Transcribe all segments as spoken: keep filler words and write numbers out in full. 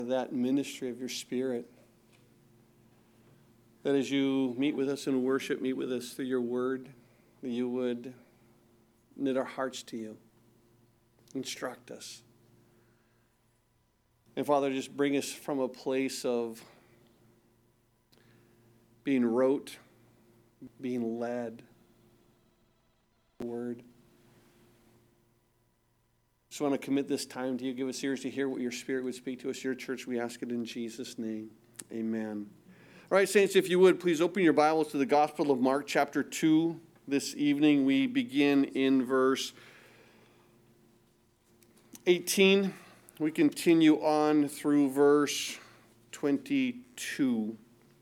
that ministry of your Spirit. That as you meet with us in worship, meet with us through your word, that you would knit our hearts to you, instruct us. And Father, just bring us from a place of being rote, being led, word. Just want to commit this time to you. Give us ears to hear what your Spirit would speak to us. Your church, we ask it in Jesus' name. Amen. All right, saints, if you would, please open your Bibles to the Gospel of Mark, chapter two. This evening, we begin in verse eighteen. We continue on through verse twenty-two.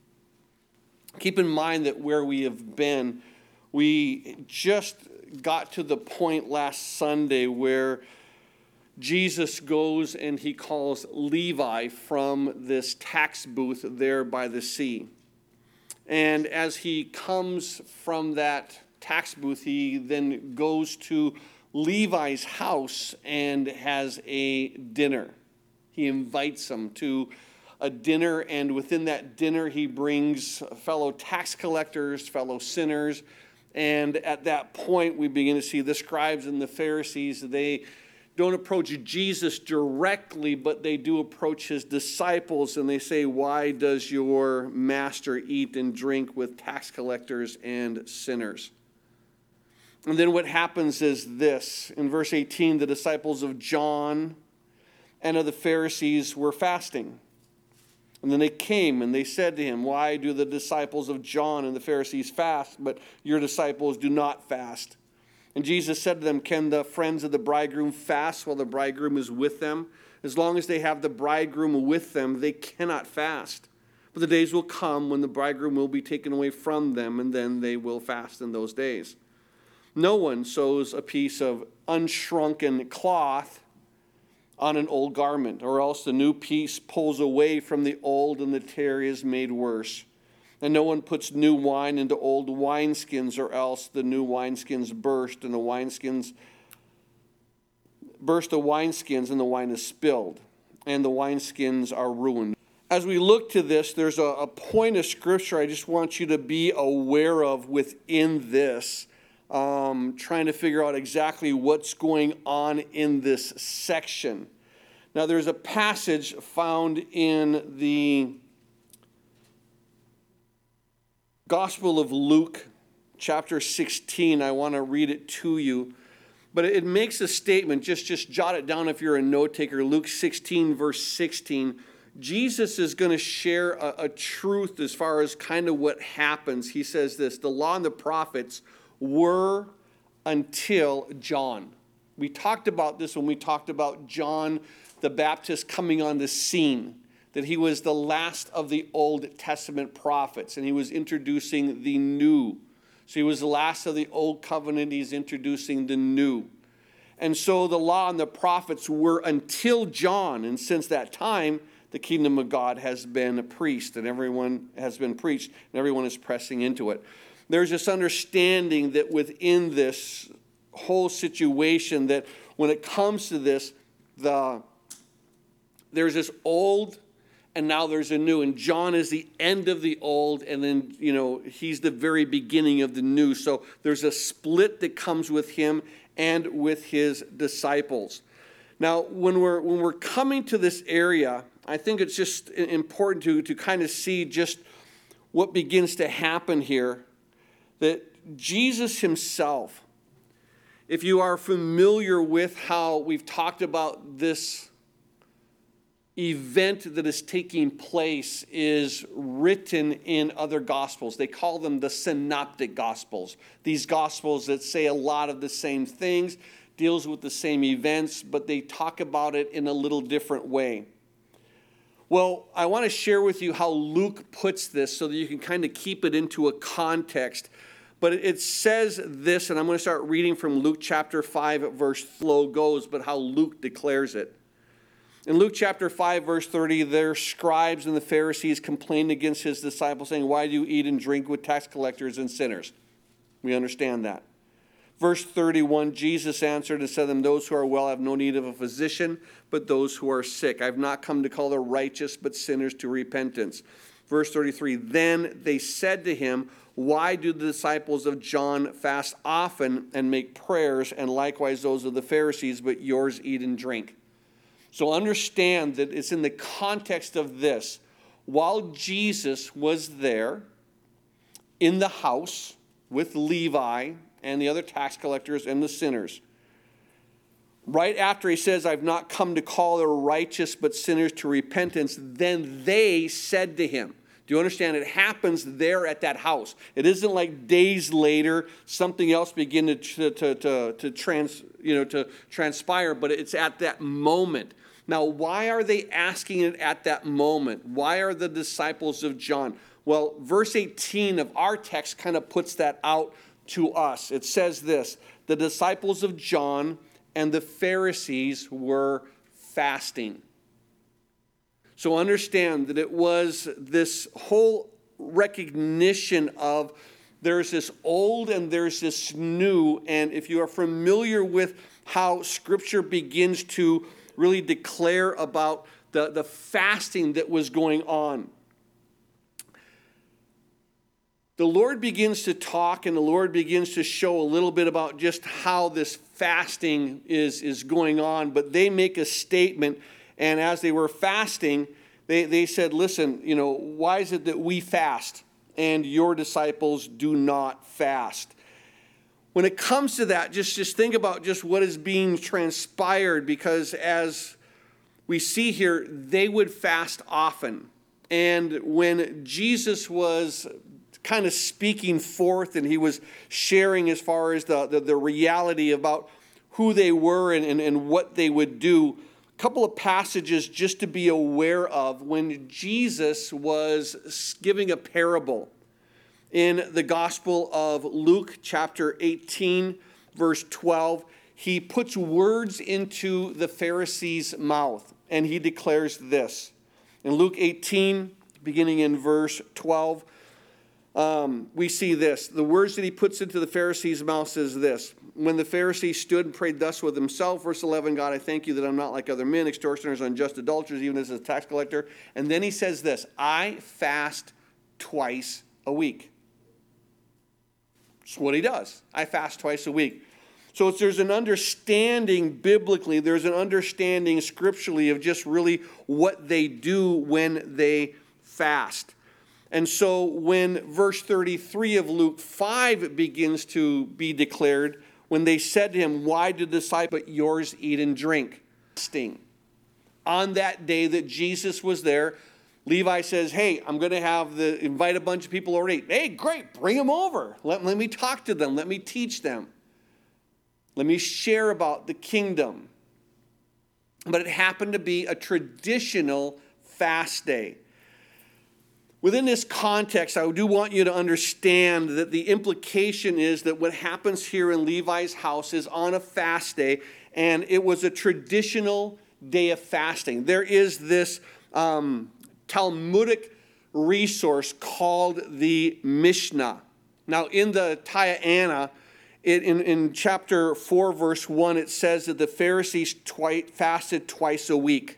Keep in mind that where we have been, we just got to the point last Sunday where Jesus goes and he calls Levi from this tax booth there by the sea. And as he comes from that tax booth, he then goes to Levi's house and has a dinner. He invites him to a dinner, and within that dinner he brings fellow tax collectors, fellow sinners. And at that point we begin to see the scribes and the Pharisees, they don't approach Jesus directly, but they do approach his disciples, and they say, "Why does your master eat and drink with tax collectors and sinners?" And then what happens is this. In verse eighteen, the disciples of John and of the Pharisees were fasting. And then they came and they said to him, "Why do the disciples of John and the Pharisees fast, but your disciples do not fast?" And Jesus said to them, "Can the friends of the bridegroom fast while the bridegroom is with them? As long as they have the bridegroom with them, they cannot fast. But the days will come when the bridegroom will be taken away from them, and then they will fast in those days. No one sews a piece of unshrunken cloth on an old garment, or else the new piece pulls away from the old, and the tear is made worse. And no one puts new wine into old wineskins, or else the new wineskins burst, and the wineskins burst the wineskins, and the wine is spilled, and the wineskins are ruined." As we look to this, there's a, a point of Scripture I just want you to be aware of within this, um, trying to figure out exactly what's going on in this section. Now, there's a passage found in the Gospel of Luke, chapter sixteen. I want to read it to you. But it makes a statement. Just, just jot it down if you're a note taker. Luke sixteen, verse sixteen. Jesus is going to share a, a truth as far as kind of what happens. He says this: the law and the prophets were until John. We talked about this when we talked about John the Baptist coming on the scene, that he was the last of the Old Testament prophets, and he was introducing the new. So he was the last of the Old Covenant, he's introducing the new. And so the law and the prophets were until John, and since that time, the kingdom of God has been preached, and everyone has been preached, and everyone is pressing into it. There's this understanding that within this whole situation, that when it comes to this, the there's this old, and now there's a new. And John is the end of the old, and then, you know, he's the very beginning of the new. So there's a split that comes with him and with his disciples. Now, when we're when we're coming to this area, I think it's just important to, to kind of see just what begins to happen here. That Jesus himself, if you are familiar with how we've talked about this event that is taking place, is written in other gospels. They call them the synoptic gospels. These gospels that say a lot of the same things, deals with the same events, but they talk about it in a little different way. Well, I want to share with you how Luke puts this so that you can kind of keep it into a context. But it says this, and I'm going to start reading from Luke chapter five, verse flow goes, but how Luke declares it. In Luke chapter five, verse thirty, their scribes and the Pharisees complained against his disciples, saying, "Why do you eat and drink with tax collectors and sinners?" We understand that. Verse thirty-one, Jesus answered and said to them, those who are well have no need of a physician, but those who are sick. I've not come to call the righteous, but sinners to repentance. Verse thirty-three, then they said to him, why do the disciples of John fast often and make prayers, and likewise those of the Pharisees, but yours eat and drink? So understand that it's in the context of this. While Jesus was there in the house with Levi and the other tax collectors and the sinners, right after he says, I've not come to call the righteous but sinners to repentance, then they said to him. Do you understand? It happens there at that house. It isn't like days later something else begin to to to to, to trans you know to transpire, but it's at that moment. Now, why are they asking it at that moment? Why are the disciples of John? Well, verse eighteen of our text kind of puts that out to us. It says this, the disciples of John and the Pharisees were fasting. So understand that it was this whole recognition of there's this old and there's this new. And if you are familiar with how Scripture begins to really declare about the, the fasting that was going on, the Lord begins to talk and the Lord begins to show a little bit about just how this fasting is, is going on. But they make a statement, and as they were fasting, they, they said, listen, you know, why is it that we fast and your disciples do not fast? When it comes to that, just, just think about just what is being transpired, because as we see here, they would fast often. And when Jesus was kind of speaking forth and he was sharing as far as the, the, the reality about who they were and, and, and what they would do, a couple of passages just to be aware of when Jesus was giving a parable. In the Gospel of Luke, chapter eighteen, verse twelve, he puts words into the Pharisees' mouth, and he declares this. In Luke eighteen, beginning in verse twelve, um, we see this. The words that he puts into the Pharisees' mouth says this. When the Pharisee stood and prayed thus with himself, verse eleven, God, I thank you that I'm not like other men, extortioners, unjust adulterers, even as a tax collector. And then he says this, I fast twice a week. That's what he does. I fast twice a week. So it's, there's an understanding biblically, there's an understanding scripturally of just really what they do when they fast. And so when verse thirty-three of Luke five begins to be declared, when they said to him, why did the disciples but yours eat and drink? Fasting. On that day that Jesus was there, Levi says, hey, I'm going to have the invite a bunch of people over to eat. Hey, great, bring them over. Let, let me talk to them. Let me teach them. Let me share about the kingdom. But it happened to be a traditional fast day. Within this context, I do want you to understand that the implication is that what happens here in Levi's house is on a fast day, and it was a traditional day of fasting. There is this um, Talmudic resource called the Mishnah. Now, in the Ta'ana, it, in, in chapter four, verse one, it says that the Pharisees twi- fasted twice a week.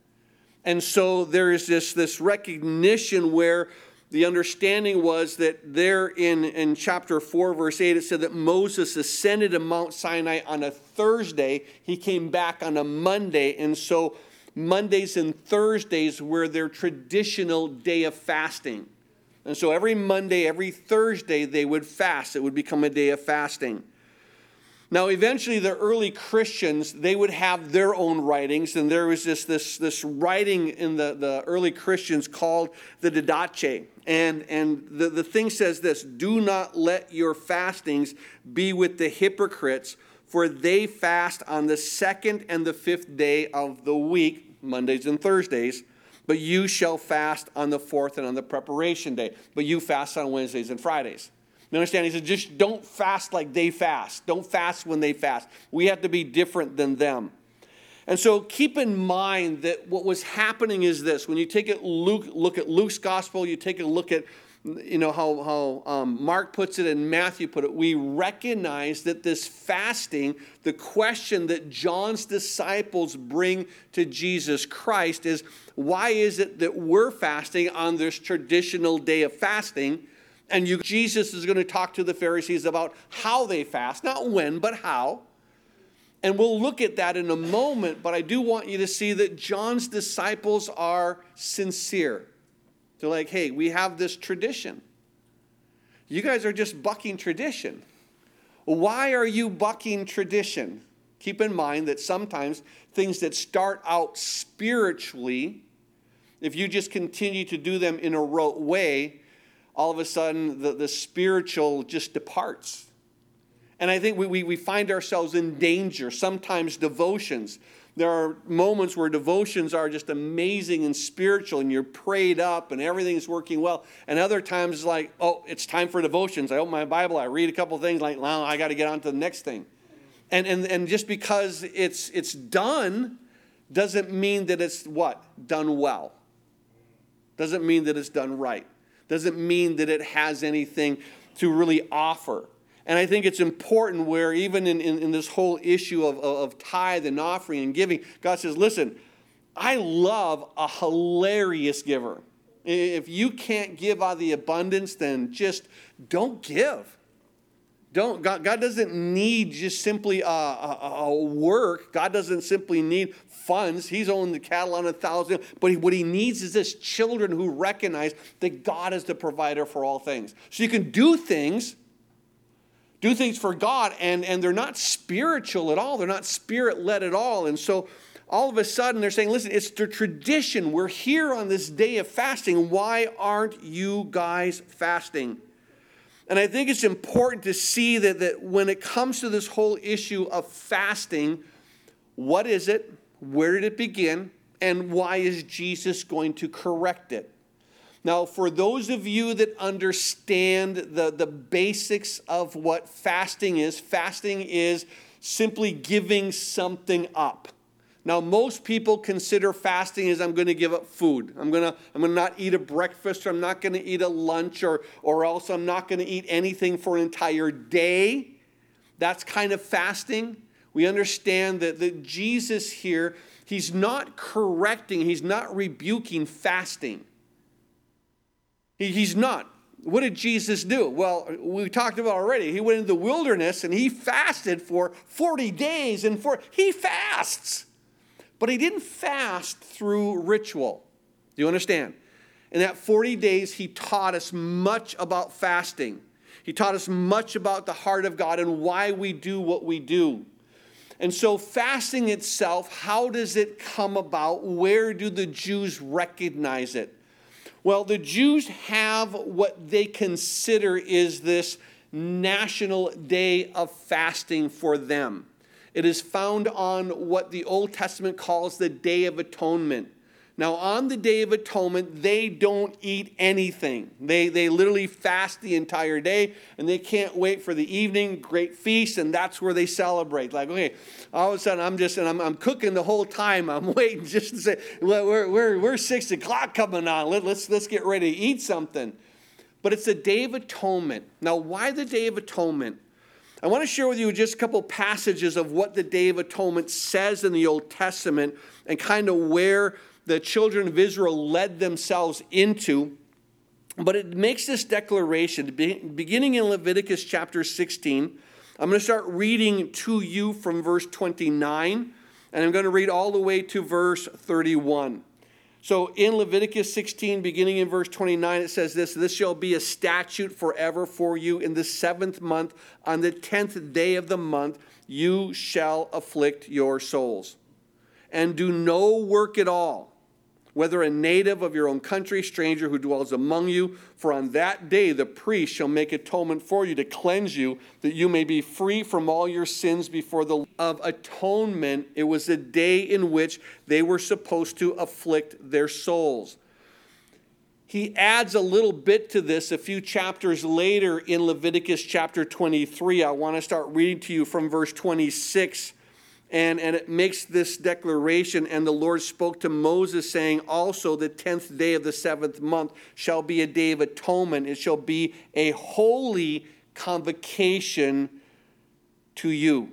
And so there is this, this recognition where the understanding was that there in, in chapter four, verse eight, it said that Moses ascended to Mount Sinai on a Thursday. He came back on a Monday. And so Mondays and Thursdays were their traditional day of fasting. And so every Monday, every Thursday, they would fast. It would become a day of fasting. Now, eventually, the early Christians, they would have their own writings, and there was this, this, this writing in the, the early Christians called the Didache. And, and the, the thing says this, do not let your fastings be with the hypocrites, for they fast on the second and the fifth day of the week, Mondays and Thursdays, but you shall fast on the fourth and on the preparation day, but you fast on Wednesdays and Fridays. You understand? He said, just don't fast like they fast. Don't fast when they fast. We have to be different than them. And so keep in mind that what was happening is this. When you take a Luke, look at Luke's gospel, you take a look at, you know, how, how um, Mark puts it and Matthew put it, we recognize that this fasting, the question that John's disciples bring to Jesus Christ is, why is it that we're fasting on this traditional day of fasting? And you, Jesus is going to talk to the Pharisees about how they fast, not when, but how. And we'll look at that in a moment, but I do want you to see that John's disciples are sincere. They're like, hey, we have this tradition. You guys are just bucking tradition. Why are you bucking tradition? Keep in mind that sometimes things that start out spiritually, if you just continue to do them in a rote way, all of a sudden the, the spiritual just departs. And I think we, we, we find ourselves in danger. Sometimes devotions. There are moments where devotions are just amazing and spiritual and you're prayed up and everything's working well. And other times it's like, oh, it's time for devotions. I open my Bible, I read a couple things like, well, I got to get on to the next thing. And, and, and just because it's, it's done doesn't mean that it's what? Done well. Doesn't mean that it's done right. Doesn't mean that it has anything to really offer. And I think it's important where even in, in, in this whole issue of, of, of tithe and offering and giving, God says, listen, I love a hilarious giver. If you can't give out of the abundance, then just don't give. Don't. God, God doesn't need just simply a, a, a work. God doesn't simply need funds. He's owned the cattle on a thousand. But what he needs is this children who recognize that God is the provider for all things. So you can do things Do things for God, and, and they're not spiritual at all. They're not spirit-led at all. And so all of a sudden they're saying, listen, it's the tradition. We're here on this day of fasting. Why aren't you guys fasting? And I think it's important to see that, that when it comes to this whole issue of fasting, what is it? Where did it begin? And why is Jesus going to correct it? Now, for those of you that understand the, the basics of what fasting is, fasting is simply giving something up. Now, most people consider fasting as I'm going to give up food. I'm going to I'm going to not eat a breakfast, or I'm not going to eat a lunch, or, or else I'm not going to eat anything for an entire day. That's kind of fasting. We understand that, that Jesus here, he's not correcting, he's not rebuking fasting. He's not. What did Jesus do? Well, we talked about already. He went into the wilderness and he fasted for forty days and for he fasts. But he didn't fast through ritual. Do you understand? In that forty days, he taught us much about fasting. He taught us much about the heart of God and why we do what we do. And so fasting itself, how does it come about? Where do the Jews recognize it? Well, the Jews have what they consider is this national day of fasting for them. It is found on what the Old Testament calls the Day of Atonement. Now, on the Day of Atonement, they don't eat anything. They, they literally fast the entire day, and they can't wait for the evening, great feast, and that's where they celebrate. Like, okay, all of a sudden, I'm just, and I'm, I'm cooking the whole time. I'm waiting just to say, well, we're, we're, we're six o'clock coming on. Let, let's, let's get ready to eat something. But it's the Day of Atonement. Now, why the Day of Atonement? I want to share with you just a couple passages of what the Day of Atonement says in the Old Testament and kind of where the children of Israel led themselves into. But it makes this declaration, beginning in Leviticus chapter sixteen. I'm going to start reading to you from verse twenty-nine, and I'm going to read all the way to verse thirty-one. So in Leviticus sixteen, beginning in verse twenty-nine, it says this, "This shall be a statute forever for you. In the seventh month, on the tenth day of the month, you shall afflict your souls. And do no work at all, whether a native of your own country, stranger who dwells among you. For on that day the priest shall make atonement for you to cleanse you, that you may be free from all your sins before the Lord." Of atonement, it was the day in which they were supposed to afflict their souls. He adds a little bit to this a few chapters later in Leviticus chapter twenty-three. I want to start reading to you from verse twenty-six And, and it makes this declaration, and the Lord spoke to Moses, saying, also the tenth day of the seventh month shall be a day of atonement. It shall be a holy convocation to you.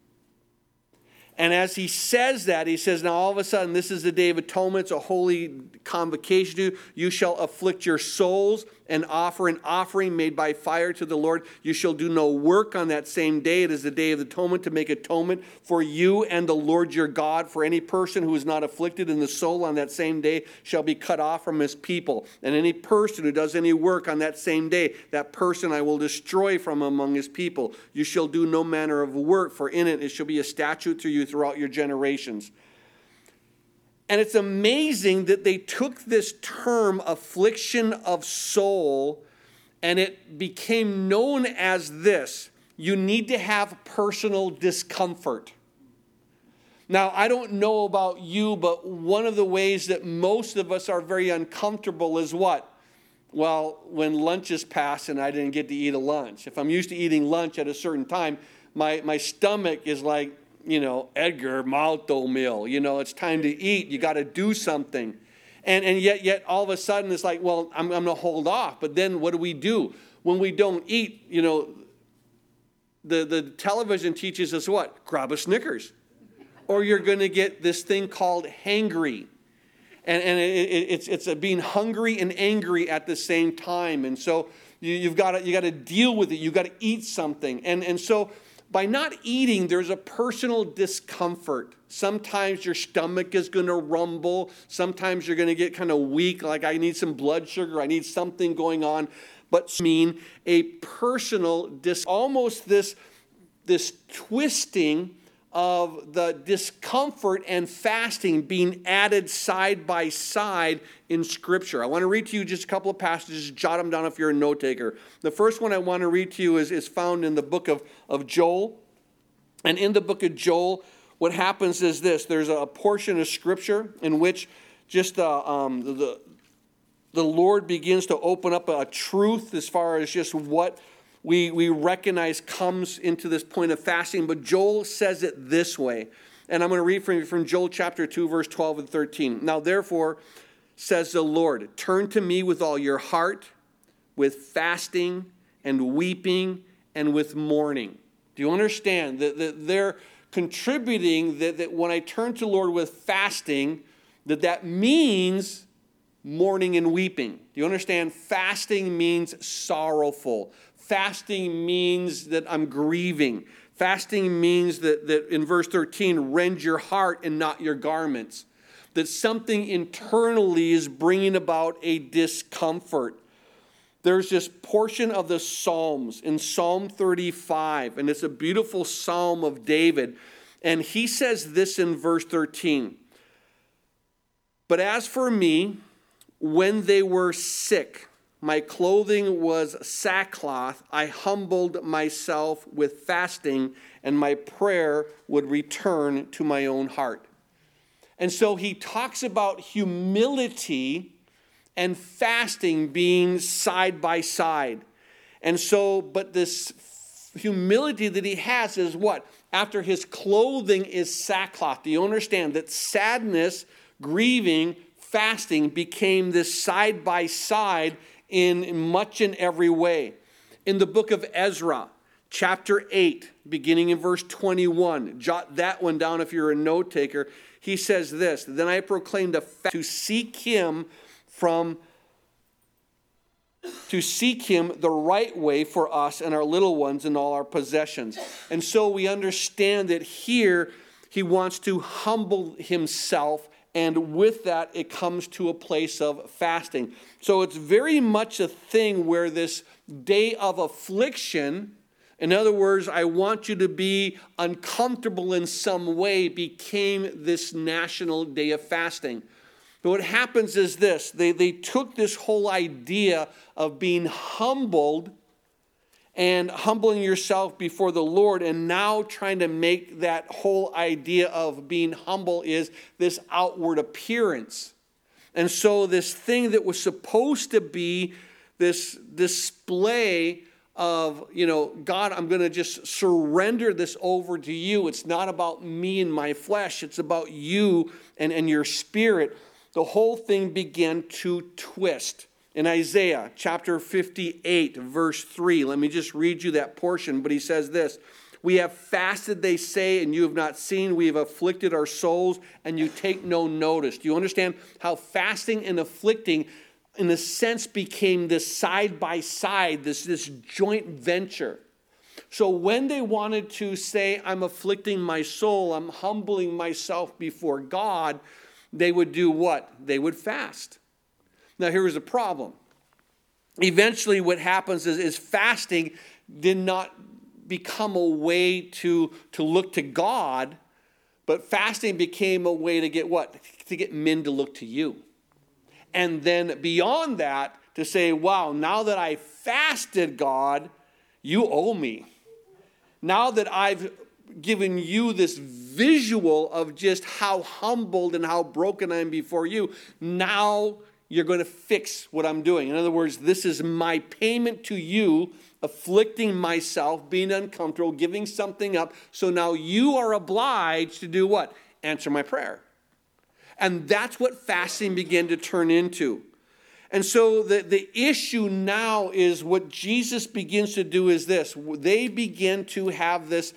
And as he says that, he says, now all of a sudden, this is the day of atonement. It's a holy convocation to you. You shall afflict your souls and offer an offering made by fire to the Lord. You shall do no work on that same day. It is the day of atonement to make atonement for you and the Lord your God. For any person who is not afflicted in the soul on that same day shall be cut off from his people. And any person who does any work on that same day, that person I will destroy from among his people. You shall do no manner of work, for in it it shall be a statute to you throughout your generations. And it's amazing that they took this term, affliction of soul, and it became known as this. You need to have personal discomfort. Now, I don't know about you, but one of the ways that most of us are very uncomfortable is what? Well, when lunch is past and I didn't get to eat a lunch. If I'm used to eating lunch at a certain time, my, my stomach is like, you know, Edgar Malto meal. You know, it's time to eat. You got to do something. And and yet, yet all of a sudden it's like, well, I'm, I'm going to hold off. But then what do we do? When we don't eat, you know, the, the television teaches us what? Grab a Snickers. Or you're going to get this thing called hangry. And, and it, it, it's, it's a being hungry and angry at the same time. And so you, you've got to, you got to deal with it. You've got to eat something. And, and so by not eating, there's a personal discomfort. Sometimes your stomach is going to rumble. Sometimes you're going to get kind of weak, like I need some blood sugar, I need something going on. But mean a personal, dis- almost this, this twisting of the discomfort and fasting being added side by side in Scripture. I want to read to you just a couple of passages. Jot them down if you're a note taker. The first one I want to read to you is, is found in the book of, of Joel. And in the book of Joel, what happens is this. There's a portion of Scripture in which just uh, um, the, the Lord begins to open up a truth as far as just what We, we recognize comes into this point of fasting, but Joel says it this way. And I'm going to read from, from Joel chapter two, verse twelve and thirteen. Now, therefore, says the Lord, turn to me with all your heart, with fasting and weeping and with mourning. Do you understand that, that they're contributing that, that when I turn to the Lord with fasting, that that means mourning and weeping? Do you understand? Fasting means sorrowful. Fasting means that I'm grieving. Fasting means that, that in verse thirteen, rend your heart and not your garments. That something internally is bringing about a discomfort. There's this portion of the Psalms in Psalm thirty-five, and it's a beautiful psalm of David. And he says this in verse thirteen. But as for me, when they were sick, my clothing was sackcloth. I humbled myself with fasting, and my prayer would return to my own heart. And so he talks about humility and fasting being side by side. And so, but this humility that he has is what? After his clothing is sackcloth. Do you understand that sadness, grieving, fasting became this side by side in much and every way? In the book of Ezra, chapter eight, beginning in verse twenty-one, jot that one down if you're a note taker. He says this, then I proclaimed a fast to seek him from, to seek him the right way for us and our little ones and all our possessions. And so we understand that here he wants to humble himself, and with that, it comes to a place of fasting. So it's very much a thing where this day of affliction, in other words, I want you to be uncomfortable in some way, became this national day of fasting. But what happens is this. They, they took this whole idea of being humbled and humbling yourself before the Lord, and now trying to make that whole idea of being humble is this outward appearance. And so this thing that was supposed to be this display of, you know, God, I'm going to just surrender this over to you. It's not about me and my flesh. It's about you and, and your spirit. The whole thing began to twist. In Isaiah chapter fifty-eight, verse three, let me just read you that portion, but he says this, we have fasted, they say, and you have not seen. We have afflicted our souls, and you take no notice. Do you understand how fasting and afflicting, in a sense, became this side by side, this, this joint venture? So when they wanted to say, I'm afflicting my soul, I'm humbling myself before God, they would do what? They would fast. Now, here is the problem. Eventually, what happens is, is fasting did not become a way to, to look to God, but fasting became a way to get what? To get men to look to you. And then beyond that, to say, wow, now that I fasted, God, you owe me. Now that I've given you this visual of just how humbled and how broken I am before you, now you're going to fix what I'm doing. In other words, this is my payment to you, afflicting myself, being uncomfortable, giving something up. So now you are obliged to do what? Answer my prayer. And that's what fasting began to turn into. And so the, the issue now is what Jesus begins to do is this. They begin to have this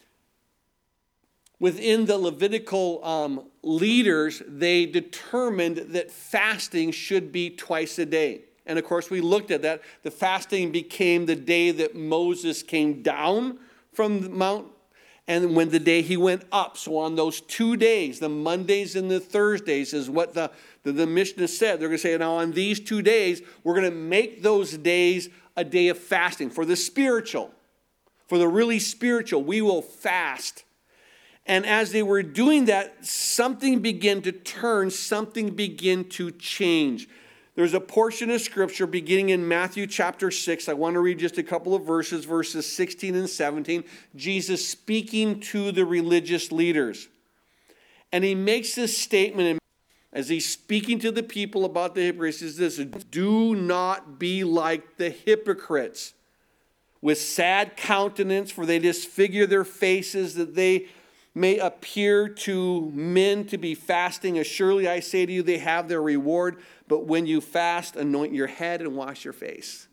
within the Levitical um, leaders, they determined that fasting should be twice a day. And of course, we looked at that. The fasting became the day that Moses came down from the mount and when the day he went up. So on those two days, the Mondays and the Thursdays is what the, the, the Mishnah said. They're going to say, now on these two days, we're going to make those days a day of fasting for the spiritual. For the really spiritual, we will fast. And as they were doing that, something began to turn, something began to change. There's a portion of Scripture beginning in Matthew chapter six. I want to read just a couple of verses, verses sixteen and seventeen. Jesus speaking to the religious leaders. And he makes this statement as he's speaking to the people about the hypocrites. He says this, do not be like the hypocrites with sad countenance, for they disfigure their faces that they may appear to men to be fasting. As surely I say to you, they have their reward. But when you fast, anoint your head and wash your face.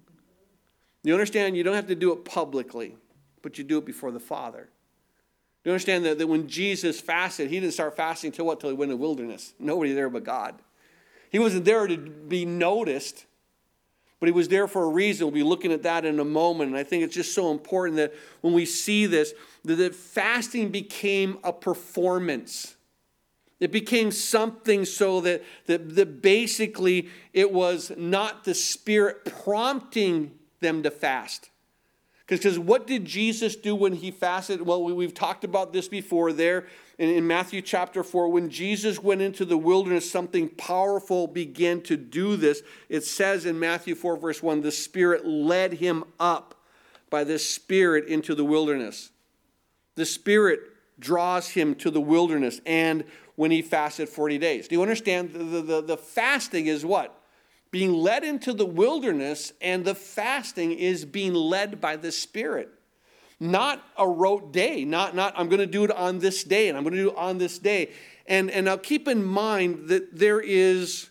You understand? You don't have to do it publicly, but you do it before the Father. You understand that, that when Jesus fasted, he didn't start fasting till what? Till he went in the wilderness. Nobody there but God. He wasn't there to be noticed, but he was there for a reason. We'll be looking at that in a moment. And I think it's just so important that when we see this, that, that fasting became a performance. It became something so that, that, that basically it was not the Spirit prompting them to fast. Because what did Jesus do when he fasted? Well, we, we've talked about this before there in, in Matthew chapter four. When Jesus went into the wilderness, something powerful began to do this. It says in Matthew four, verse one, the Spirit led him up by the Spirit into the wilderness. The Spirit draws him to the wilderness, and when he fasted forty days. Do you understand? The, the, the fasting is what? Being led into the wilderness, and the fasting is being led by the Spirit. Not a rote day. Not, not I'm going to do it on this day, and I'm going to do it on this day. And, and now keep in mind that there is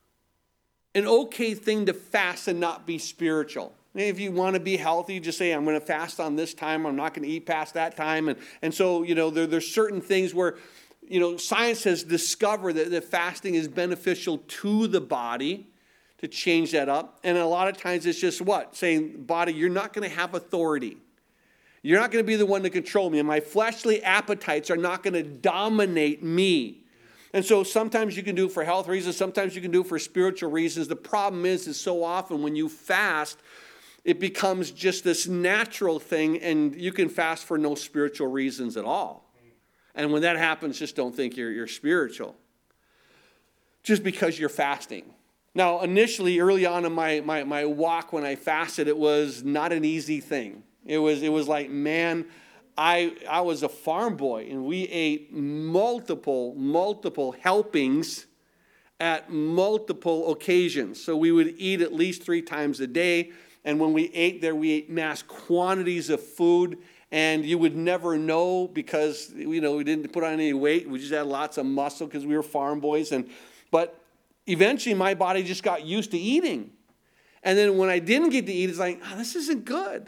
an okay thing to fast and not be spiritual. If you want to be healthy, just say, I'm going to fast on this time. I'm not going to eat past that time. And, and so, you know, there, there's certain things where, you know, science has discovered that, that fasting is beneficial to the body, to change that up. And a lot of times it's just what? Saying, body, you're not going to have authority. You're not going to be the one to control me. And my fleshly appetites are not going to dominate me. And so sometimes you can do it for health reasons. Sometimes you can do it for spiritual reasons. The problem is, is so often when you fast, it becomes just this natural thing, and you can fast for no spiritual reasons at all. And when that happens, just don't think you're, you're spiritual. Just because you're fasting. Now, initially, early on in my, my, my walk when I fasted, it was not an easy thing. It was, it was like, man, I, I was a farm boy, and we ate multiple, multiple helpings at multiple occasions. So we would eat at least three times a day. And when we ate there, we ate mass quantities of food. And you would never know because, you know, we didn't put on any weight. We just had lots of muscle because we were farm boys. And but eventually my body just got used to eating. And then when I didn't get to eat, it's like, oh, this isn't good.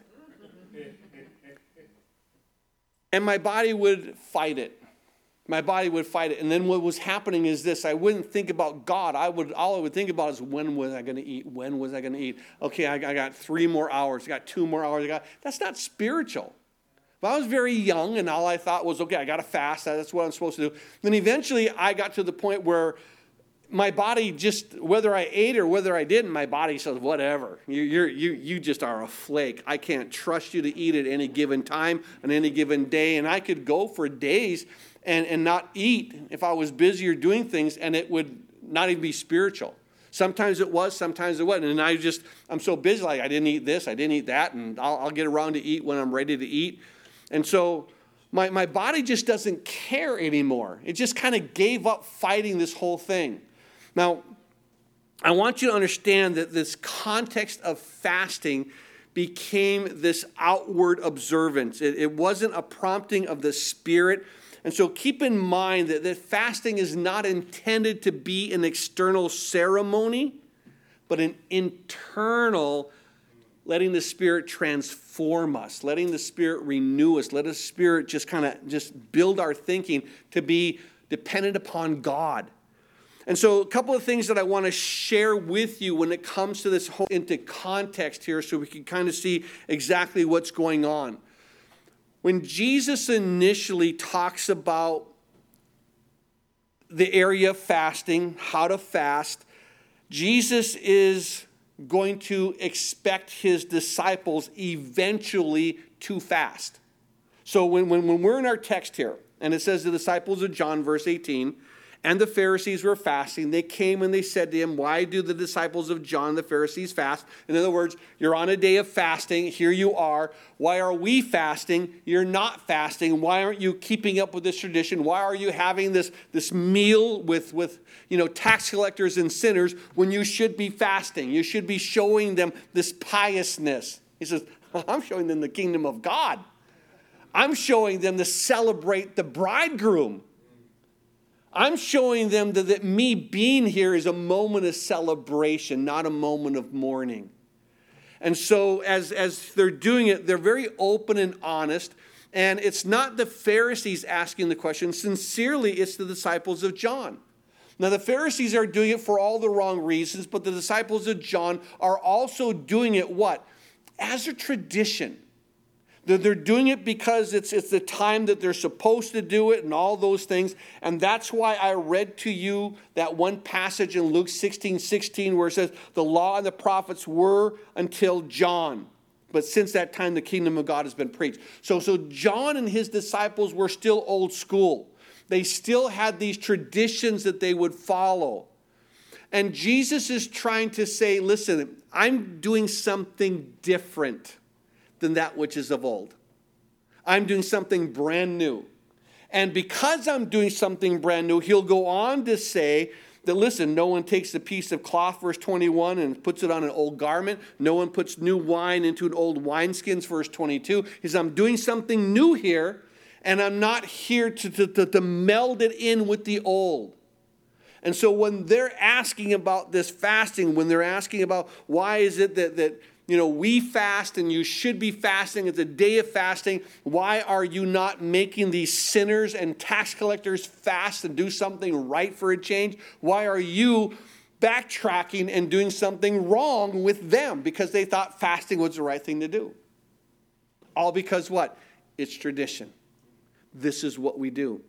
And my body would fight it. My body would fight it. And then what was happening is this. I wouldn't think about God. I would all I would think about is when was I going to eat? When was I going to eat? Okay, I, I got three more hours. I got two more hours. I got that's not spiritual. But I was very young, and all I thought was, okay, I got to fast. That's what I'm supposed to do. Then eventually I got to the point where my body just, whether I ate or whether I didn't, my body says, whatever. You, you're, you, you just are a flake. I can't trust you to eat at any given time, on any given day. And I could go for days and, and not eat if I was busy or doing things, and it would not even be spiritual. Sometimes it was, sometimes it wasn't. And I just, I'm so busy, like I didn't eat this, I didn't eat that, and I'll, I'll get around to eat when I'm ready to eat. And so my, my body just doesn't care anymore. It just kind of gave up fighting this whole thing. Now, I want you to understand that this context of fasting became this outward observance. It, it wasn't a prompting of the Spirit. And so keep in mind that, that fasting is not intended to be an external ceremony, but an internal letting the Spirit transform us, letting the Spirit renew us, let the Spirit just kind of just build our thinking to be dependent upon God. And so a couple of things that I want to share with you when it comes to this whole into context here so we can kind of see exactly what's going on. When Jesus initially talks about the area of fasting, how to fast, Jesus is going to expect his disciples eventually to fast. So when, when, when we're in our text here, and it says the disciples of John, verse eighteen, and the Pharisees were fasting, they came and they said to him, why do the disciples of John, the Pharisees, fast? In other words, you're on a day of fasting, here you are. Why are we fasting? You're not fasting. Why aren't you keeping up with this tradition? Why are you having this, this meal with, with you know, tax collectors and sinners when you should be fasting? You should be showing them this piousness. He says, I'm showing them the kingdom of God. I'm showing them to celebrate the bridegroom. I'm showing them that, that me being here is a moment of celebration, not a moment of mourning. And so as, as they're doing it, they're very open and honest. And it's not the Pharisees asking the question. Sincerely, it's the disciples of John. Now, the Pharisees are doing it for all the wrong reasons, but the disciples of John are also doing it what? As a tradition. They're doing it because it's, it's the time that they're supposed to do it and all those things. And that's why I read to you that one passage in Luke sixteen sixteen where it says, the law and the prophets were until John. But since that time, the kingdom of God has been preached. So, so John and his disciples were still old school. They still had these traditions that they would follow. And Jesus is trying to say, listen, I'm doing something different than that which is of old. I'm doing something brand new. And because I'm doing something brand new, he'll go on to say that, listen, no one takes a piece of cloth, verse twenty-one, and puts it on an old garment. No one puts new wine into an old wineskins, verse twenty-two. He says, I'm doing something new here, and I'm not here to, to, to, to meld it in with the old. And so when they're asking about this fasting, when they're asking about why is it that, that you know, we fast and you should be fasting. It's a day of fasting. Why are you not making these sinners and tax collectors fast and do something right for a change? Why are you backtracking and doing something wrong with them? Because they thought fasting was the right thing to do. All because what? It's tradition. This is what we do.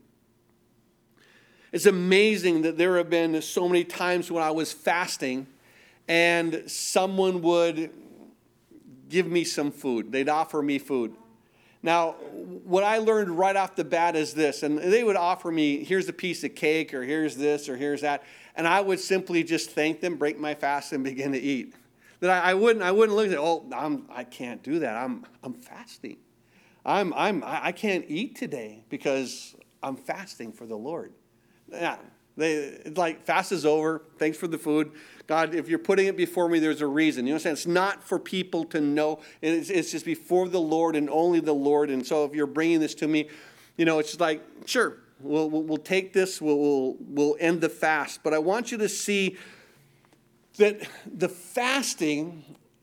It's amazing that there have been so many times when I was fasting and someone would give me some food. They'd offer me food. Now, what I learned right off the bat is this, and they would offer me, here's a piece of cake, or here's this, or here's that, and I would simply just thank them, break my fast, and begin to eat. That I, I wouldn't, I wouldn't look at, oh, I'm, I can't do that. I'm, I'm fasting. I'm, I'm, I can't eat today because I'm fasting for the Lord. Yeah, They, it's like, fast is over. Thanks for the food. God, if you're putting it before me, there's a reason. You understand? It's not for people to know. It's, it's just before the Lord and only the Lord. And so if you're bringing this to me, you know, it's like, sure, we'll, we'll, we'll take this. We'll, we'll, we'll end the fast. But I want you to see that the fasting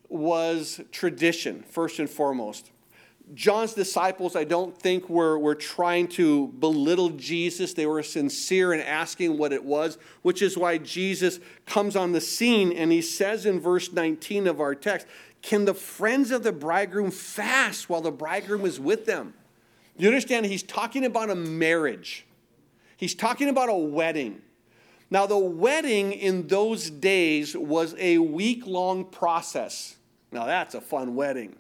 was tradition, first and foremost. John's disciples, I don't think, were, were trying to belittle Jesus. They were sincere in asking what it was, which is why Jesus comes on the scene and he says in verse nineteen of our text, can the friends of the bridegroom fast while the bridegroom is with them? You understand? He's talking about a marriage. He's talking about a wedding. Now, the wedding in those days was a week-long process. Now, that's a fun wedding.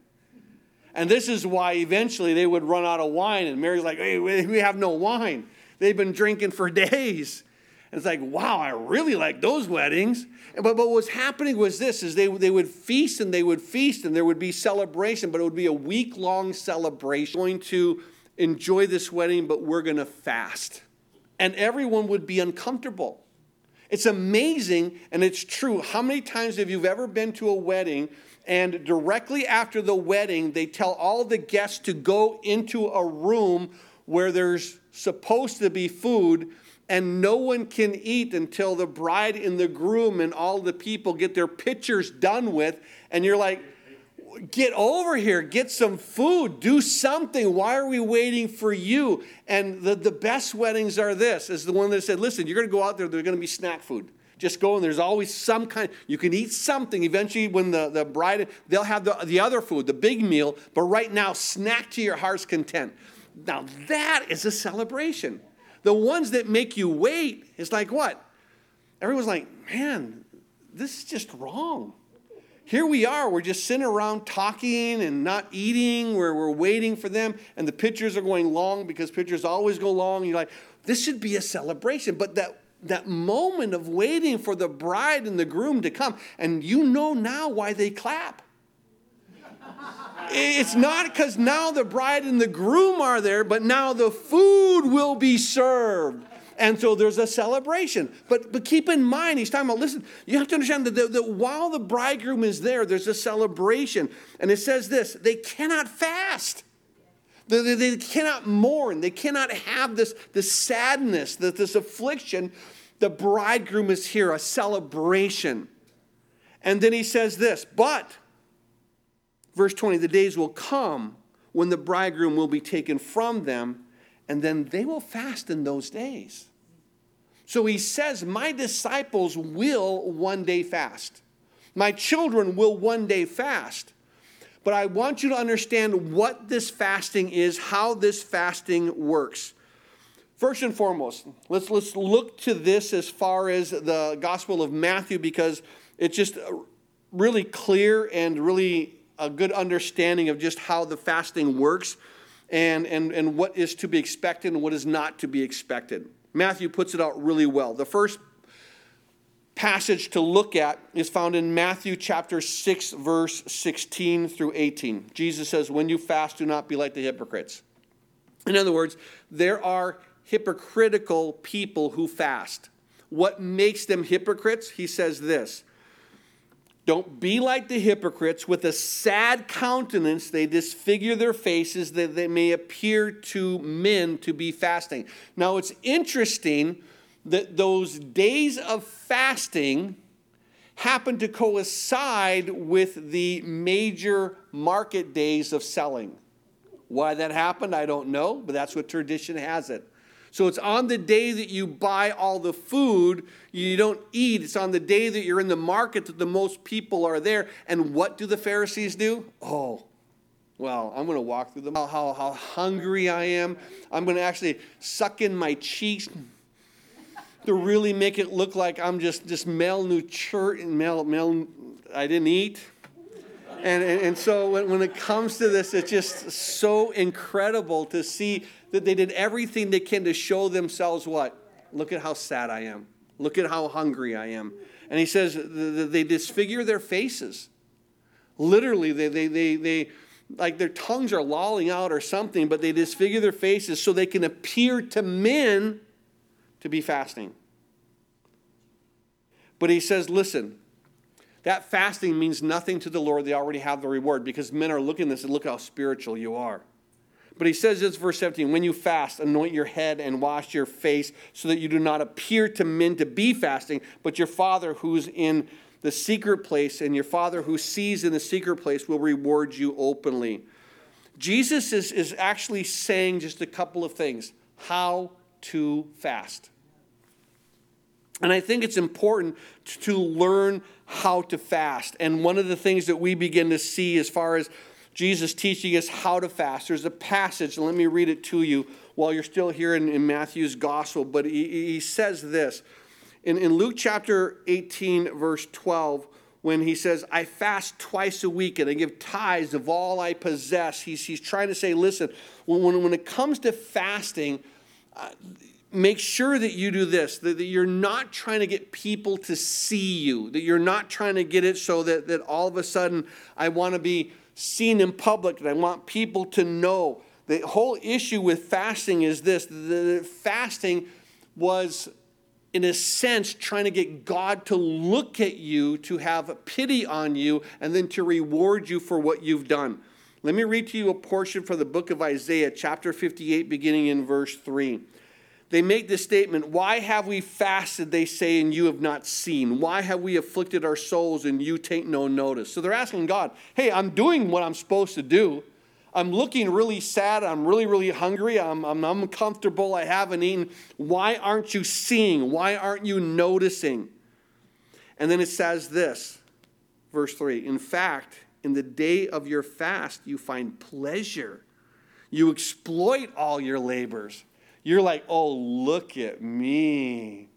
And this is why eventually they would run out of wine. And Mary's like, hey, we have no wine. They've been drinking for days. And it's like, wow, I really like those weddings. But, but what was happening was this, is they, they would feast and they would feast and there would be celebration, but it would be a week-long celebration. We're going to enjoy this wedding, but we're going to fast. And everyone would be uncomfortable. It's amazing, and it's true. How many times have you ever been to a wedding and directly after the wedding, they tell all the guests to go into a room where there's supposed to be food and no one can eat until the bride and the groom and all the people get their pictures done with. And you're like, get over here, get some food, do something. Why are we waiting for you? And the, the best weddings are this, is the one that said, listen, you're going to go out there, there's going to be snack food. Just go and there's always some kind, you can eat something. Eventually when the, the bride, they'll have the, the other food, the big meal, but right now, snack to your heart's content. Now that is a celebration. The ones that make you wait is like what? Everyone's like, man, this is just wrong. Here we are, we're just sitting around talking and not eating, where we're waiting for them, and the pictures are going long because pictures always go long. You're like, this should be a celebration, but that That moment of waiting for the bride and the groom to come. And you know now why they clap. It's not because now the bride and the groom are there, but now the food will be served. And so there's a celebration. But but keep in mind, he's talking about, listen, you have to understand that, that, that while the bridegroom is there, there's a celebration. And it says this, they cannot fast. They, they, they cannot mourn. They cannot have this, this sadness, this, this affliction. The bridegroom is here, a celebration. And then he says this, but, verse twenty, the days will come when the bridegroom will be taken from them, and then they will fast in those days. So he says, my disciples will one day fast. My children will one day fast. But I want you to understand what this fasting is, how this fasting works. First and foremost, let's, let's look to this as far as the Gospel of Matthew, because it's just really clear and really a good understanding of just how the fasting works and, and, and what is to be expected and what is not to be expected. Matthew puts it out really well. The first passage to look at is found in Matthew chapter six, verse sixteen through eighteen. Jesus says, when you fast, do not be like the hypocrites. In other words, there are hypocritical people who fast. What makes them hypocrites? He says this, don't be like the hypocrites. With a sad countenance, they disfigure their faces that they may appear to men to be fasting. Now, it's interesting that those days of fasting happen to coincide with the major market days of selling. Why that happened, I don't know, but that's what tradition has it. So it's on the day that you buy all the food, you don't eat. It's on the day that you're in the market that the most people are there. And what do the Pharisees do? Oh, well, I'm going to walk through them. How, how, how hungry I am. I'm going to actually suck in my cheeks to really make it look like I'm just, just malnourished and mal, mal, I didn't eat. And, and, and so when, when it comes to this, it's just so incredible to see that they did everything they can to show themselves what? Look at how sad I am. Look at how hungry I am. And he says they disfigure their faces. Literally, they, they, they, they, like their tongues are lolling out or something, but they disfigure their faces so they can appear to men to be fasting. But he says, listen, that fasting means nothing to the Lord. They already have the reward because men are looking at this and look how spiritual you are. But he says this, verse seventeen, when you fast, anoint your head and wash your face so that you do not appear to men to be fasting, but your Father who's in the secret place and your Father who sees in the secret place will reward you openly. Jesus is, is actually saying just a couple of things. How to fast. And I think it's important to learn how to fast. And one of the things that we begin to see as far as Jesus teaching us how to fast, there's a passage, and let me read it to you while you're still here in, in Matthew's gospel. But he, he says this, in, in Luke chapter eighteen, verse twelve, when he says, I fast twice a week and I give tithes of all I possess. He's, he's trying to say, listen, when, when, when it comes to fasting, uh, make sure that you do this, that, that you're not trying to get people to see you, that you're not trying to get it so that, that all of a sudden I want to be seen in public and I want people to know. The whole issue with fasting is this, the fasting was, in a sense, trying to get God to look at you, to have pity on you, and then to reward you for what you've done. Let me read to you a portion from the book of Isaiah, chapter fifty-eight, beginning in verse three. They make this statement, why have we fasted, they say, and you have not seen? Why have we afflicted our souls and you take no notice? So they're asking God, hey, I'm doing what I'm supposed to do. I'm looking really sad. I'm really, really hungry. I'm, I'm uncomfortable. I haven't eaten. Why aren't you seeing? Why aren't you noticing? And then it says this, verse three, in fact, in the day of your fast, you find pleasure. You exploit all your labors. You're like, oh, look at me.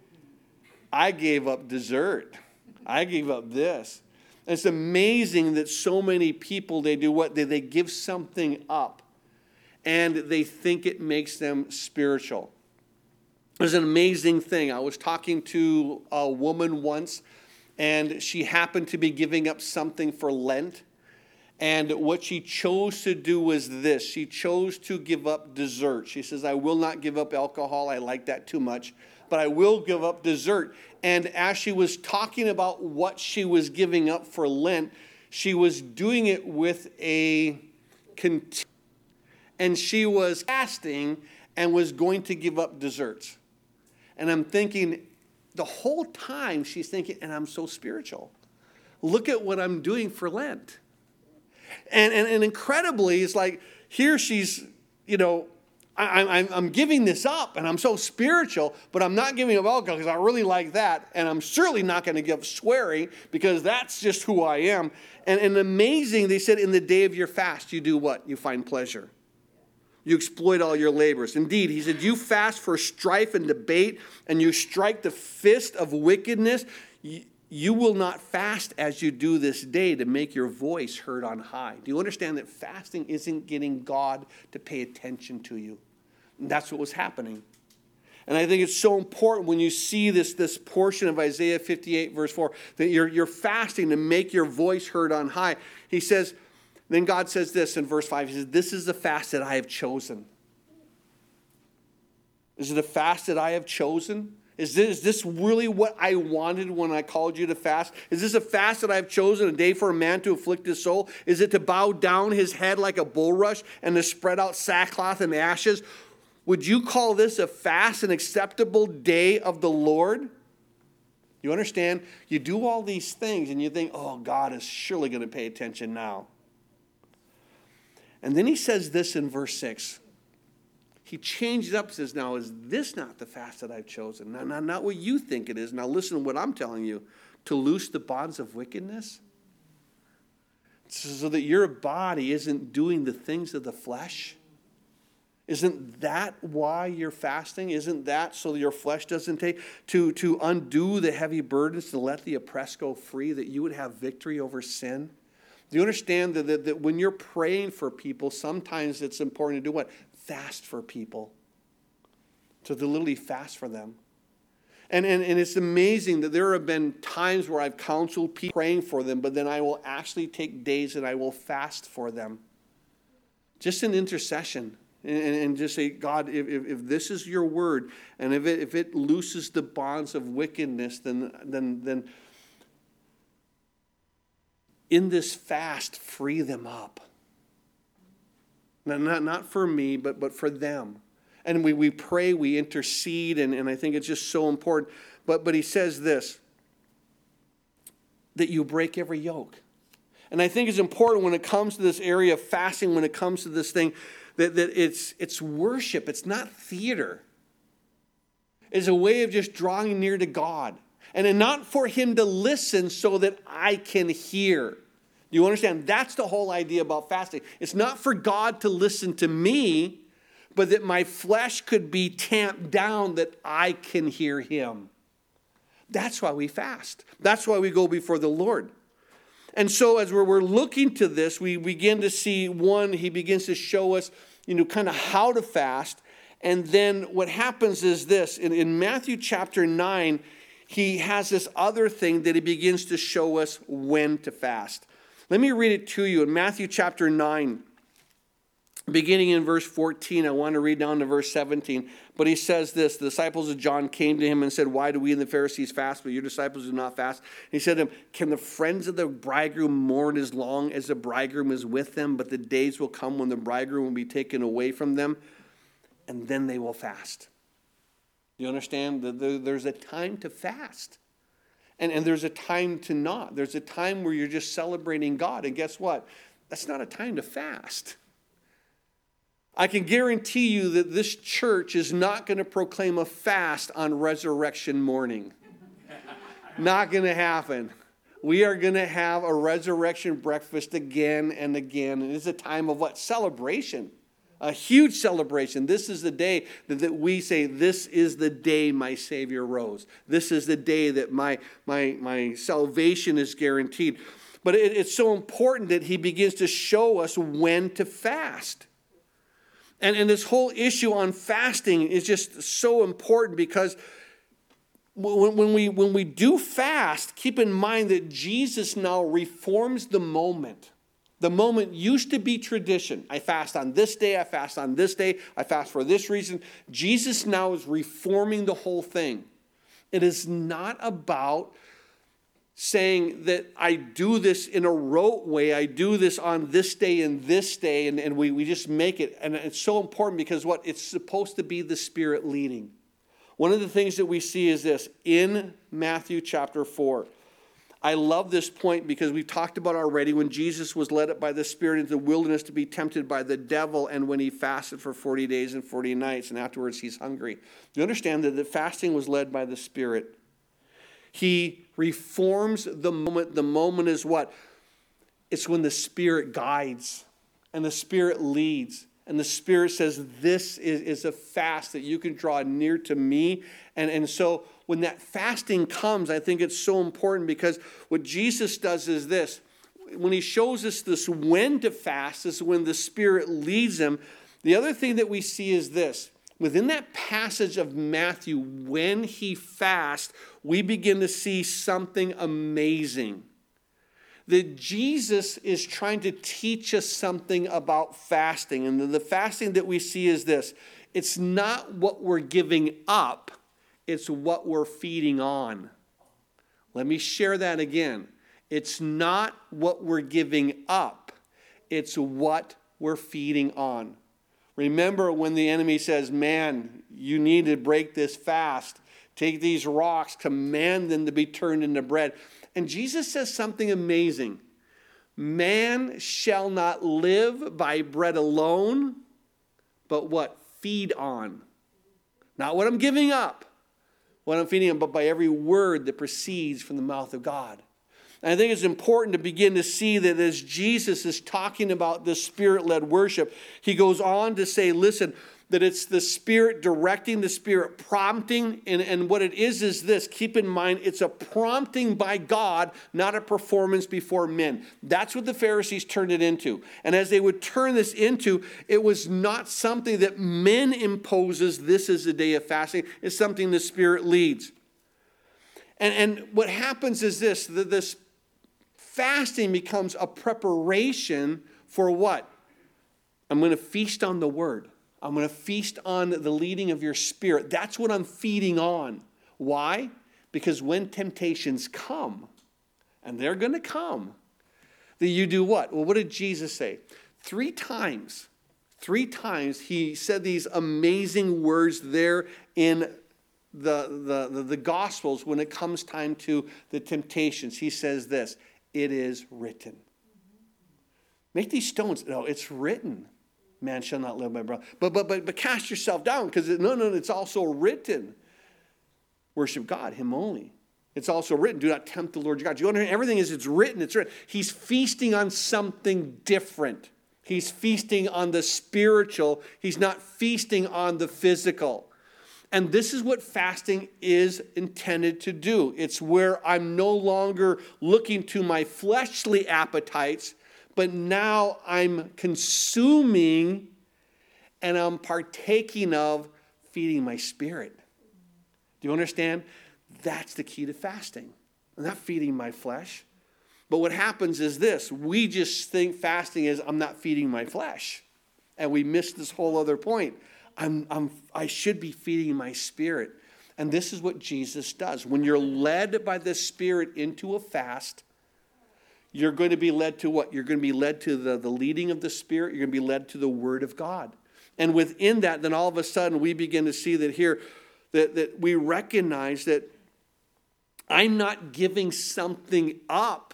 I gave up dessert. I gave up this. And it's amazing that so many people, they do what? They, they give something up. And they think it makes them spiritual. There's an amazing thing. I was talking to a woman once, and she happened to be giving up something for Lent. And what she chose to do was this. She chose to give up dessert. She says, I will not give up alcohol. I like that too much. But I will give up dessert. And as she was talking about what she was giving up for Lent, she was doing it with a cont- and she was fasting and was going to give up desserts. And I'm thinking, the whole time she's thinking, and I'm so spiritual. Look at what I'm doing for Lent. And, and, and incredibly, it's like, here she's, you know, I, I'm, I'm giving this up, and I'm so spiritual, but I'm not giving up alcohol because I really like that, and I'm certainly not going to give swearing because that's just who I am. And, and amazing, they said, in the day of your fast, you do what? You find pleasure. You exploit all your labors. Indeed, he said, you fast for strife and debate, and you strike the fist of wickedness. You, You will not fast as you do this day to make your voice heard on high. Do you understand that fasting isn't getting God to pay attention to you? And that's what was happening. And I think it's so important when you see this, this portion of Isaiah fifty-eight, verse four, that you're, you're fasting to make your voice heard on high. He says, then God says this in verse five. He says, this is the fast that I have chosen. Is it a fast that I have chosen? Is this, is this really what I wanted when I called you to fast? Is this a fast that I've chosen, a day for a man to afflict his soul? Is it to bow down his head like a bulrush and to spread out sackcloth and ashes? Would you call this a fast, an acceptable day of the Lord? You understand? You do all these things and you think, oh, God is surely going to pay attention now. And then he says this in verse six. He changed it up and says, now, is this not the fast that I've chosen? Now, not, not what you think it is. Now, listen to what I'm telling you. To loose the bonds of wickedness. So that your body isn't doing the things of the flesh. Isn't that why you're fasting? Isn't that so that your flesh doesn't take? To, to undo the heavy burdens, to let the oppressed go free, that you would have victory over sin? Do you understand that, that, that when you're praying for people, sometimes it's important to do what? Fast for people. To literally fast for them. And, and, and it's amazing that there have been times where I've counseled people praying for them, but then I will actually take days and I will fast for them. Just in intercession. And, and just say, God, if, if, if this is your word, and if it, if it looses the bonds of wickedness, then, then, then in this fast, free them up. Not, not, not for me, but, but for them. And we, we pray, we intercede, and, and I think it's just so important. But, but he says this, that you break every yoke. And I think it's important when it comes to this area of fasting, when it comes to this thing, that, that it's, it's worship. It's not theater. It's a way of just drawing near to God. And then not for him to listen so that I can hear. Do you understand? That's the whole idea about fasting. It's not for God to listen to me, but that my flesh could be tamped down that I can hear him. That's why we fast. That's why we go before the Lord. And so as we're, we're looking to this, we begin to see, one, he begins to show us, you know, kind of how to fast. And then what happens is this. In, in Matthew chapter nine, he has this other thing that he begins to show us when to fast. Let me read it to you. In Matthew chapter nine, beginning in verse fourteen, I want to read down to verse seventeen. But he says this, the disciples of John came to him and said, why do we and the Pharisees fast, but your disciples do not fast? And he said to them, can the friends of the bridegroom mourn as long as the bridegroom is with them? But the days will come when the bridegroom will be taken away from them, and then they will fast. You understand? There's a time to fast. And, and there's a time to not. There's a time where you're just celebrating God. And guess what? That's not a time to fast. I can guarantee you that this church is not going to proclaim a fast on resurrection morning. Not going to happen. We are going to have a resurrection breakfast again and again. And it's a time of what? Celebration. A huge celebration. This is the day that, that we say, this is the day my Savior rose. This is the day that my, my, my salvation is guaranteed. But it, it's so important that he begins to show us when to fast. And, and this whole issue on fasting is just so important because when, when, we, when we do fast, keep in mind that Jesus now reforms the moment. The moment used to be tradition. I fast on this day, I fast on this day, I fast for this reason. Jesus now is reforming the whole thing. It is not about saying that I do this in a rote way. I do this on this day and this day, and, and we, we just make it. And it's so important because what? It's supposed to be the Spirit leading. One of the things that we see is this in Matthew chapter four. I love this point because we've talked about already when Jesus was led up by the Spirit into the wilderness to be tempted by the devil, and when he fasted for forty days and forty nights, and afterwards he's hungry. You understand that the fasting was led by the Spirit. He reforms the moment. The moment is what? It's when the Spirit guides and the Spirit leads. And the Spirit says, this is, is a fast that you can draw near to me. And, and so when that fasting comes, I think it's so important because what Jesus does is this. When he shows us this when to fast, is when the Spirit leads him. The other thing that we see is this. Within that passage of Matthew, when he fasts, we begin to see something amazing. That Jesus is trying to teach us something about fasting. And the fasting that we see is this. It's not what we're giving up. It's what we're feeding on. Let me share that again. It's not what we're giving up. It's what we're feeding on. Remember when the enemy says, man, you need to break this fast. Take these rocks, command them to be turned into bread. And Jesus says something amazing. Man shall not live by bread alone, but what? Feed on. Not what I'm giving up, what I'm feeding on, but by every word that proceeds from the mouth of God. And I think it's important to begin to see that as Jesus is talking about this Spirit-led worship, he goes on to say, listen, that it's the Spirit directing, the Spirit prompting, and, and what it is is this. Keep in mind, it's a prompting by God, not a performance before men. That's what the Pharisees turned it into. And as they would turn this into, it was not something that men imposes, this is a day of fasting. It's something the Spirit leads. And, and what happens is this, that this fasting becomes a preparation for what? I'm going to feast on the Word. I'm going to feast on the leading of your Spirit. That's what I'm feeding on. Why? Because when temptations come, and they're going to come, then you do what? Well, what did Jesus say? Three times, three times he said these amazing words there in the, the, the, the Gospels when it comes time to the temptations. He says this, it is written. Make these stones. No, it's written. Man shall not live by bread. But, but, but, but cast yourself down because, no, no, it's also written. Worship God, him only. It's also written, do not tempt the Lord your God. You understand? Everything is, it's written, it's written. He's feasting on something different. He's feasting on the spiritual. He's not feasting on the physical. And this is what fasting is intended to do. It's where I'm no longer looking to my fleshly appetites, but now I'm consuming and I'm partaking of feeding my spirit. Do you understand? That's the key to fasting. I'm not feeding my flesh. But what happens is this. We just think fasting is I'm not feeding my flesh. And we miss this whole other point. I'm, I'm, I should be feeding my spirit. And this is what Jesus does. When you're led by the Spirit into a fast, you're going to be led to what? You're going to be led to the, the leading of the Spirit. You're going to be led to the Word of God. And within that, then all of a sudden we begin to see that here, that, that we recognize that I'm not giving something up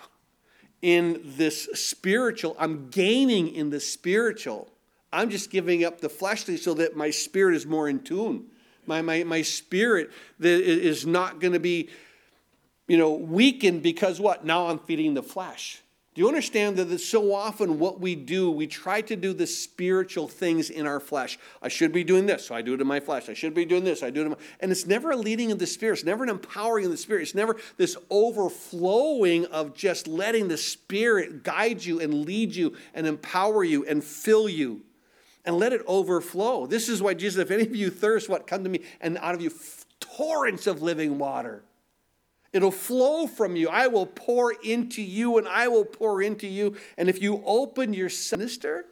in this spiritual. I'm gaining in the spiritual. I'm just giving up the fleshly so that my spirit is more in tune. My, my, my spirit that is not going to be, you know, weakened because what? Now I'm feeding the flesh. Do you understand that so often what we do, we try to do the spiritual things in our flesh. I should be doing this, so I do it in my flesh. I should be doing this, I do it in my... And it's never a leading of the Spirit. It's never an empowering of the Spirit. It's never this overflowing of just letting the Spirit guide you and lead you and empower you and fill you. And let it overflow. This is why Jesus, if any of you thirst, what? Come to me, and out of you torrents of living water. It'll flow from you. I will pour into you, and I will pour into you. And if you open your sinister,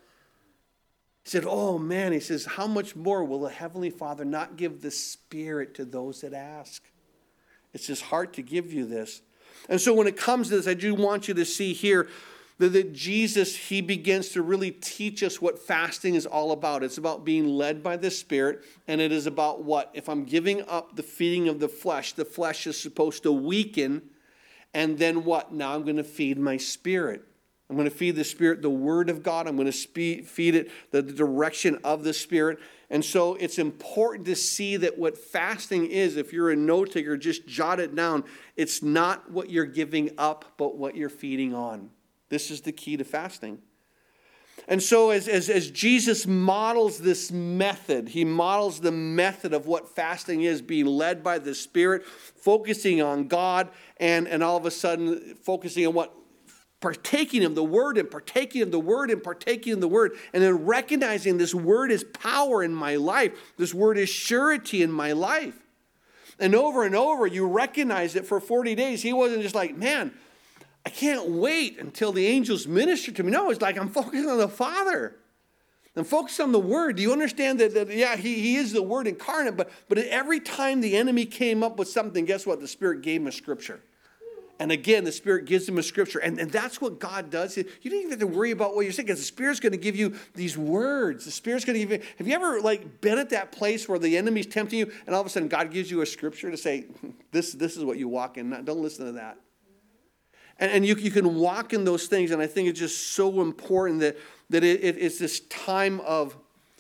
he said, oh man, he says, how much more will the Heavenly Father not give the Spirit to those that ask? It's his heart to give you this. And so when it comes to this, I do want you to see here that, that Jesus, he begins to really teach us what fasting is all about. It's about being led by the Spirit, and it is about what? If I'm giving up the feeding of the flesh, the flesh is supposed to weaken, and then what? Now I'm going to feed my spirit. I'm going to feed the Spirit the Word of God. I'm going to spe- feed it the, the direction of the Spirit. And so it's important to see that what fasting is, if you're a note taker, just jot it down. It's not what you're giving up, but what you're feeding on. This is the key to fasting. And so as, as, as Jesus models this method, he models the method of what fasting is, being led by the Spirit, focusing on God, and, and all of a sudden focusing on what? Partaking of the Word and partaking of the Word and partaking of the Word, and then recognizing this Word is power in my life. This Word is surety in my life. And over and over, you recognize that for forty days, he wasn't just like, man, I can't wait until the angels minister to me. No, it's like I'm focused on the Father. I'm focused on the Word. Do you understand that, that yeah, he, he is the Word incarnate, but, but every time the enemy came up with something, guess what? The Spirit gave him a scripture. And again, the Spirit gives him a scripture. And, and that's what God does. You don't even have to worry about what you're saying, because the Spirit's going to give you these words. The Spirit's going to give you... Have you ever like been at that place where the enemy's tempting you, and all of a sudden God gives you a scripture to say, this, this is what you walk in. Don't listen to that. And, and you, you can walk in those things, and I think it's just so important that, that it, it, it's this time of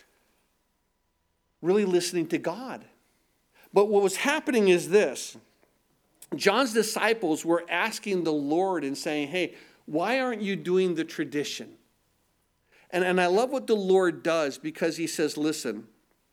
really listening to God. But what was happening is this. John's disciples were asking the Lord and saying, hey, why aren't you doing the tradition? And, and I love what the Lord does, because he says, listen,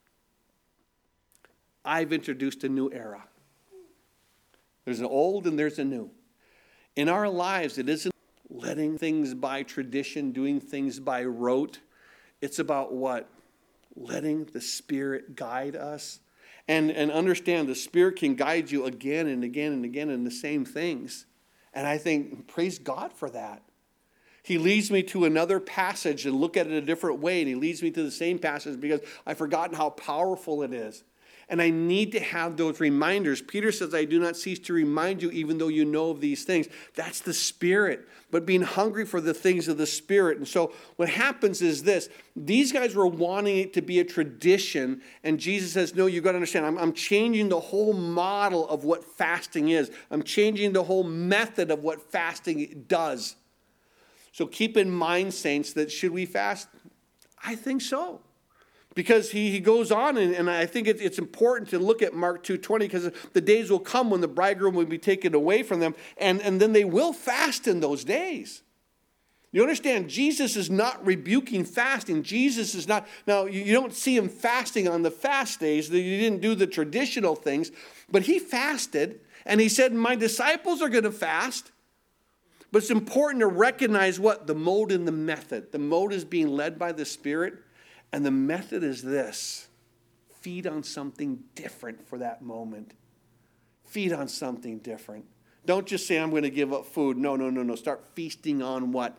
I've introduced a new era. There's an old and there's a new. In our lives, it isn't letting things by tradition, doing things by rote. It's about what? Letting the Spirit guide us. And, and understand the Spirit can guide you again and again and again in the same things. And I think, praise God for that. He leads me to another passage and look at it a different way, and he leads me to the same passage because I've forgotten how powerful it is. And I need to have those reminders. Peter says, I do not cease to remind you, even though you know of these things. That's the Spirit, but being hungry for the things of the Spirit. And so what happens is this. These guys were wanting it to be a tradition, and Jesus says, no, you've got to understand, I'm, I'm changing the whole model of what fasting is. I'm changing the whole method of what fasting does. So keep in mind, saints, that should we fast? I think so. Because he, he goes on, and, and I think it, it's important to look at Mark two twenty, because the days will come when the bridegroom will be taken away from them, and, and then they will fast in those days. You understand, Jesus is not rebuking fasting. Jesus is not, now you, you don't see him fasting on the fast days. He didn't do the traditional things, but he fasted, and he said, my disciples are going to fast. But it's important to recognize what? The mode and the method. The mode is being led by the Spirit. And the method is this. Feed on something different for that moment. Feed on something different. Don't just say, I'm going to give up food. No, no, no, no. Start feasting on what?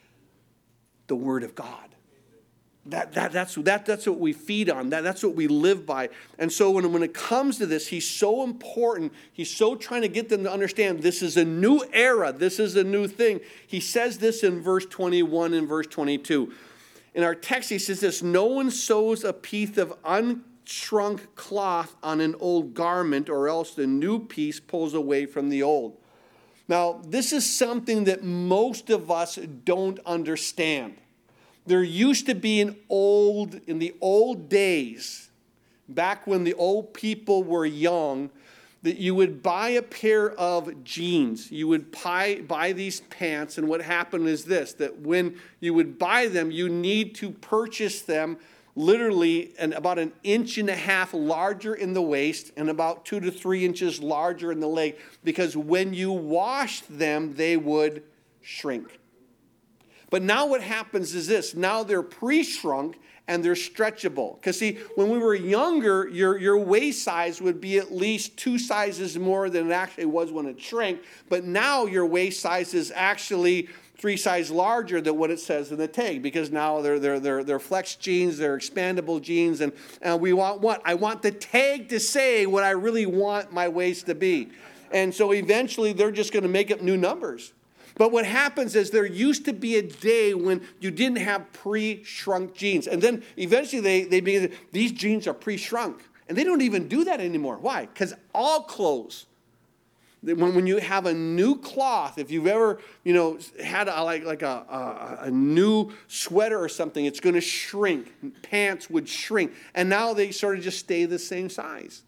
The Word of God. That, that, that's, that, that's what we feed on. That, that's what we live by. And so when, when it comes to this, he's so important. He's so trying to get them to understand this is a new era. This is a new thing. He says this in verse twenty-one and verse twenty-two. In our text, he says this, no one sews a piece of unshrunk cloth on an old garment, or else the new piece pulls away from the old. Now, this is something that most of us don't understand. There used to be an old, in the old days, back when the old people were young, that you would buy a pair of jeans. You would buy, buy these pants, and what happened is this, that when you would buy them, you need to purchase them literally an, about an inch and a half larger in the waist and about two to three inches larger in the leg, because when you washed them, they would shrink. But now what happens is this, now they're pre-shrunk and they're stretchable. Because see, when we were younger, your, your waist size would be at least two sizes more than it actually was when it shrank. But now your waist size is actually three sizes larger than what it says in the tag. Because now they're, they're, they're, they're flex jeans, they're expandable jeans. And, and we want what? I want the tag to say what I really want my waist to be. And so eventually they're just going to make up new numbers. But what happens is there used to be a day when you didn't have pre-shrunk jeans. And then eventually they, they begin, these jeans are pre-shrunk. And they don't even do that anymore. Why? Because all clothes, when, when you have a new cloth, if you've ever, you know, had a, like, like a, a, a new sweater or something, it's going to shrink. Pants would shrink. And now they sort of just stay the same size.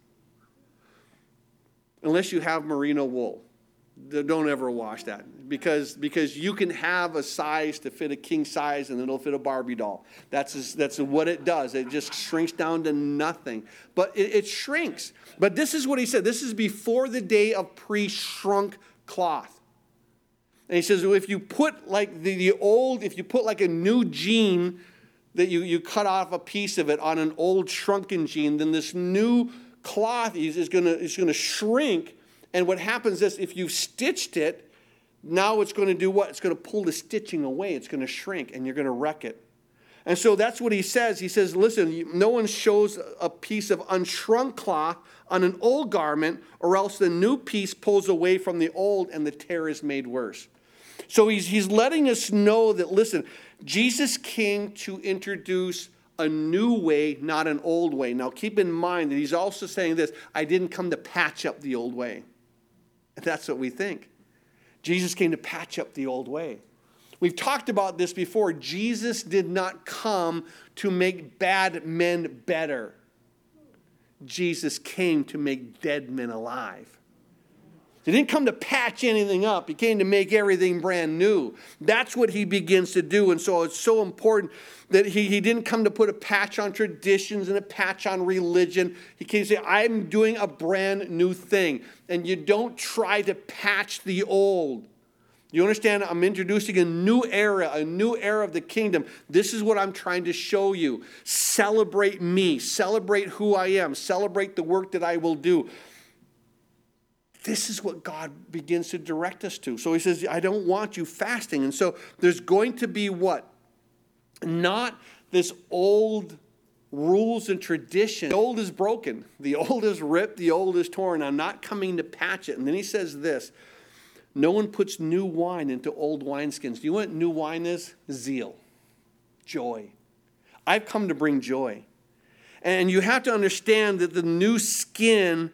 Unless you have merino wool. Don't ever wash that, because because you can have a size to fit a king size and it'll fit a Barbie doll. That's just, that's what it does. It just shrinks down to nothing. But it, it shrinks. But this is what he said. This is before the day of pre-shrunk cloth. And he says, well, if you put like the, the old, if you put like a new jean that you, you cut off a piece of it on an old shrunken jean, then this new cloth is, is going to is going to shrink. And what happens is if you've stitched it, now it's going to do what? It's going to pull the stitching away. It's going to shrink, and you're going to wreck it. And so that's what he says. He says, listen, no one shows a piece of unshrunk cloth on an old garment, or else the new piece pulls away from the old, and the tear is made worse. So he's, he's letting us know that, listen, Jesus came to introduce a new way, not an old way. Now keep in mind that he's also saying this, I didn't come to patch up the old way. That's what we think. Jesus came to patch up the old way. We've talked about this before. Jesus did not come to make bad men better. Jesus came to make dead men alive. He didn't come to patch anything up. He came to make everything brand new. That's what he begins to do. And so it's so important that he, he didn't come to put a patch on traditions and a patch on religion. He came to say, I'm doing a brand new thing. And you don't try to patch the old. You understand? I'm introducing a new era, a new era of the kingdom. This is what I'm trying to show you. Celebrate me. Celebrate who I am. Celebrate the work that I will do. this is what God begins to direct us to. So he says, I don't want you fasting. And so there's going to be what? Not this old rules and tradition. The old is broken. The old is ripped. The old is torn. I'm not coming to patch it. And then he says this, no one puts new wine into old wineskins. Do you know what new wine is? Zeal. Joy. I've come to bring joy. And you have to understand that the new skin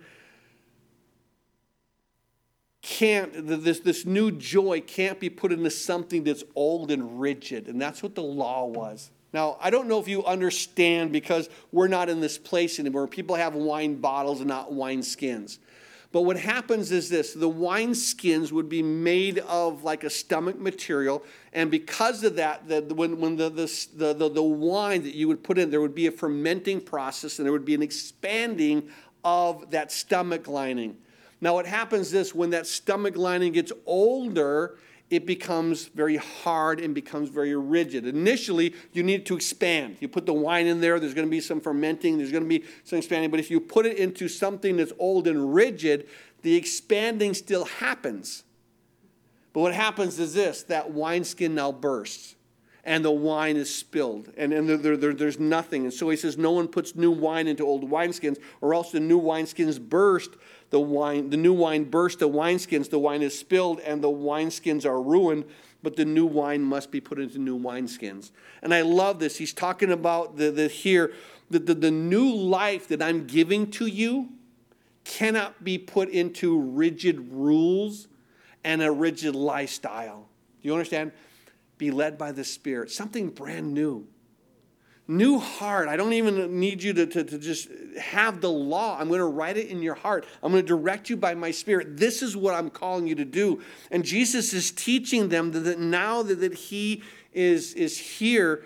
can't, this, this new joy can't be put into something that's old and rigid. And that's what the law was. Now, I don't know if you understand, because we're not in this place anymore. People have wine bottles and not wine skins. But what happens is this. The wine skins would be made of like a stomach material. And because of that, the, when, when the, the, the, the wine that you would put in, there would be a fermenting process, and there would be an expanding of that stomach lining. Now, what happens is when that stomach lining gets older, it becomes very hard and becomes very rigid. Initially, you need to expand. You put the wine in there, there's going to be some fermenting, there's going to be some expanding. But if you put it into something that's old and rigid, the expanding still happens. But what happens is this, that wineskin now bursts, and the wine is spilled, and, and there, there, there, there's nothing. And so he says, no one puts new wine into old wineskins, or else the new wineskins burst. The wine, the new wine bursts the wineskins, the wine is spilled, and the wineskins are ruined, but the new wine must be put into new wineskins. And I love this. He's talking about the, the here, the, the, the new life that I'm giving to you cannot be put into rigid rules and a rigid lifestyle. Do you understand? Be led by the Spirit. Something brand new. New heart. I don't even need you to, to, to just have the law. I'm going to write it in your heart. I'm going to direct you by my Spirit. This is what I'm calling you to do. And Jesus is teaching them that, that now that, that he is, is here,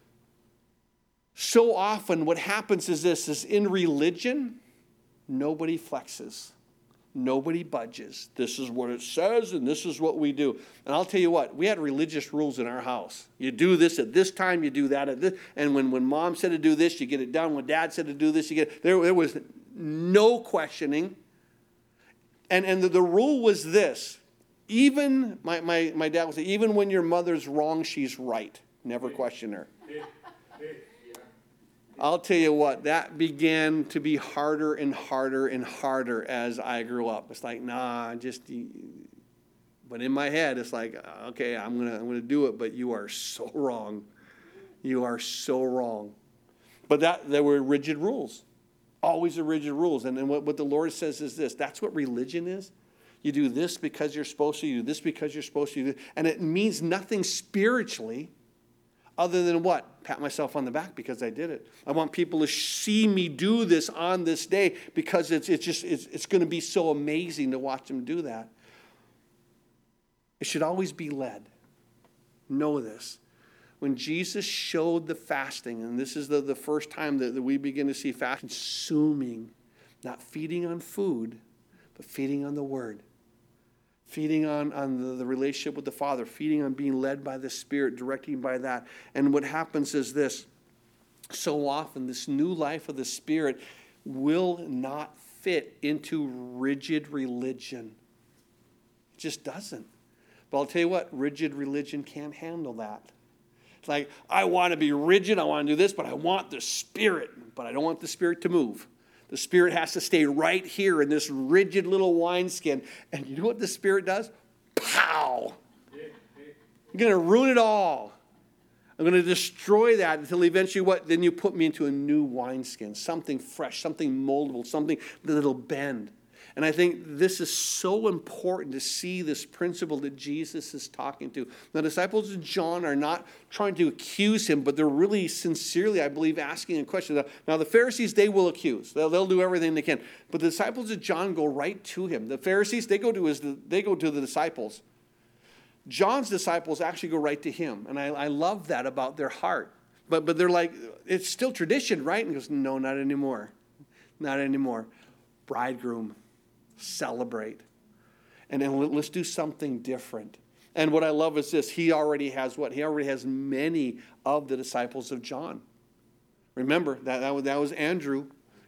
so often what happens is this, is in religion, nobody flexes. Nobody budges. This is what it says, and this is what we do. And I'll tell you what, we had religious rules in our house. You do this at this time, you do that at this. And when, when mom said to do this, you get it done. When dad said to do this, you get it. There, there was no questioning. And, and the, the rule was this. Even, my, my, my dad would say, even when your mother's wrong, she's right. Never question her. I'll tell you what, that began to be harder and harder and harder as I grew up. It's like, nah, just, but in my head, it's like, okay, I'm gonna, I'm gonna do it, but you are so wrong. You are so wrong. But that there were rigid rules, always the rigid rules. And then what, what the Lord says is this, that's what religion is. You do this because you're supposed to, you do this because you're supposed to, and it means nothing spiritually. Other than what? Pat myself on the back because I did it. I want people to see me do this on this day because it's it's just it's, it's going to be so amazing to watch them do that. It should always be led. Know this. When Jesus showed the fasting, and this is the, the first time that, that we begin to see fasting, consuming, not feeding on food, but feeding on the Word. Feeding on, on the, the relationship with the Father, feeding on being led by the Spirit, directing by that. And what happens is this, so often this new life of the Spirit will not fit into rigid religion. It just doesn't. But I'll tell you what, rigid religion can't handle that. It's like, I want to be rigid, I want to do this, but I want the Spirit, but I don't want the Spirit to move. The Spirit has to stay right here in this rigid little wineskin. And you know what the Spirit does? Pow! You're going to ruin it all. I'm going to destroy that until eventually what? Then you put me into a new wineskin, something fresh, something moldable, something that'll bend. And I think this is so important to see this principle that Jesus is talking to. The disciples of John are not trying to accuse him, but they're really sincerely, I believe, asking a question. Now, the Pharisees, they will accuse. They'll, they'll do everything they can. But the disciples of John go right to him. The Pharisees, they go to his, they go to the disciples. John's disciples actually go right to him. And I, I love that about their heart. But, but they're like, it's still tradition, right? And he goes, no, not anymore. Not anymore. Bridegroom. Celebrate. And then let's do something different. And what I love is this. He already has what? He already has many of the disciples of John. Remember, that, that, was, that was Andrew.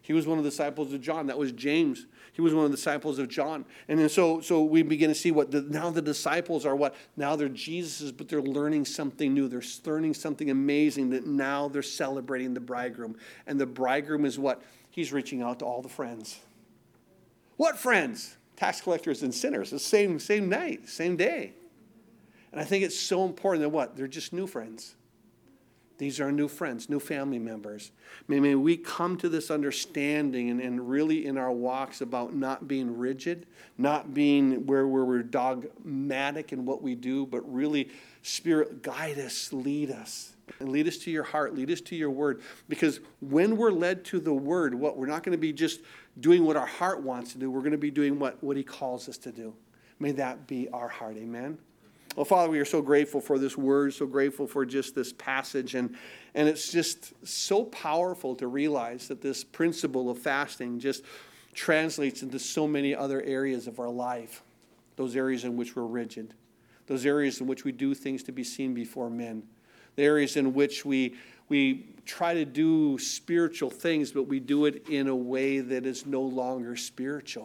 He was one of the disciples of John. That was James. He was one of the disciples of John. And then so, so we begin to see what, the, now the disciples are what? Now they're Jesus's, but they're learning something new. They're learning something amazing that now they're celebrating the bridegroom. And the bridegroom is what? He's reaching out to all the friends. What friends? Tax collectors and sinners. The same, same night, same day. And I think it's so important that what? They're just new friends. These are new friends, new family members. May, may we come to this understanding and, and really in our walks about not being rigid, not being where, where we're dogmatic in what we do, but really, Spirit, guide us, lead us. And lead us to your heart, lead us to your word. Because when we're led to the word, what we're not going to be just doing what our heart wants to do. We're going to be doing what, what he calls us to do. May that be our heart. Amen. Well, Father, we are so grateful for this word, so grateful for just this passage. And, and it's just so powerful to realize that this principle of fasting just translates into so many other areas of our life. Those areas in which we're rigid. Those areas in which we do things to be seen before men. The areas in which we, we try to do spiritual things, but we do it in a way that is no longer spiritual.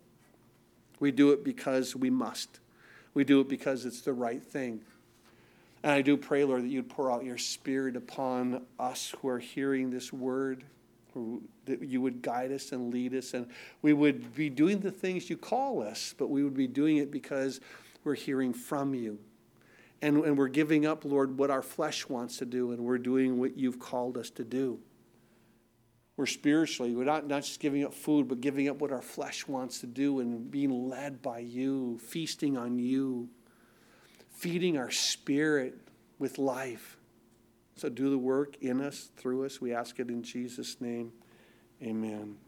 We do it because we must. We do it because it's the right thing. And I do pray, Lord, that you'd pour out your Spirit upon us who are hearing this word, who, that you would guide us and lead us, and we would be doing the things you call us, but we would be doing it because we're hearing from you. And, and we're giving up, Lord, what our flesh wants to do, and we're doing what you've called us to do. We're spiritually, we're not, not just giving up food, but giving up what our flesh wants to do and being led by you, feasting on you, feeding our spirit with life. So do the work in us, through us. We ask it in Jesus' name. Amen.